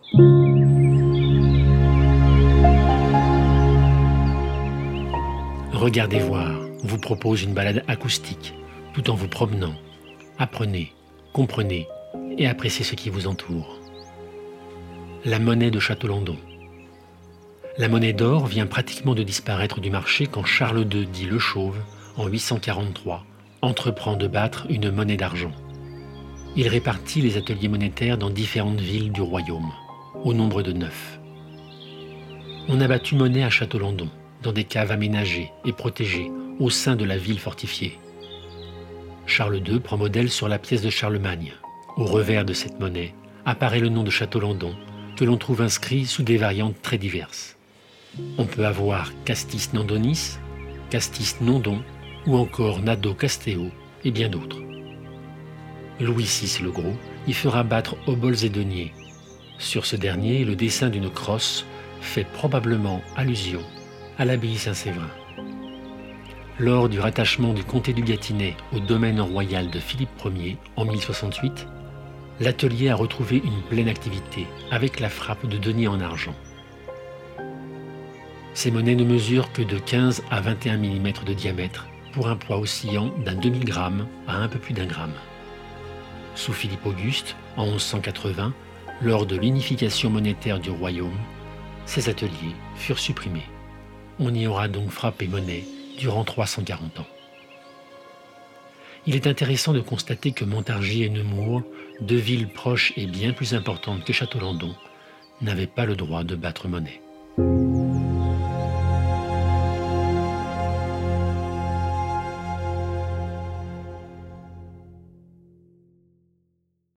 Regardez voir vous propose une balade acoustique, tout en vous promenant. Apprenez, comprenez et appréciez ce qui vous entoure. La monnaie de Château-Landon. La monnaie d'or vient pratiquement de disparaître du marché quand Charles II, dit le Chauve, en 843, entreprend de battre une monnaie d'argent. Il répartit les ateliers monétaires dans différentes villes du royaume, au nombre de 9. On a battu monnaie à Château-Landon, dans des caves aménagées et protégées au sein de la ville fortifiée. Charles II prend modèle sur la pièce de Charlemagne. Au revers de cette monnaie apparaît le nom de Château-Landon, que l'on trouve inscrit sous des variantes très diverses. On peut avoir Castis Nandonis, Castis Nondon ou encore Nado Casteo et bien d'autres. Louis VI le Gros y fera battre obols et deniers. Sur ce dernier, le dessin d'une crosse fait probablement allusion à l'abbaye Saint-Séverin. Lors du rattachement du comté du Gâtinais au domaine royal de Philippe Ier en 1068, l'atelier a retrouvé une pleine activité avec la frappe de deniers en argent. Ces monnaies ne mesurent que de 15 à 21 mm de diamètre pour un poids oscillant d'un demi-gramme à un peu plus d'1 gramme. Sous Philippe Auguste, en 1180, lors de l'unification monétaire du royaume, ces ateliers furent supprimés. On y aura donc frappé monnaie durant 340 ans. Il est intéressant de constater que Montargis et Nemours, deux villes proches et bien plus importantes que Château-Landon, n'avaient pas le droit de battre monnaie.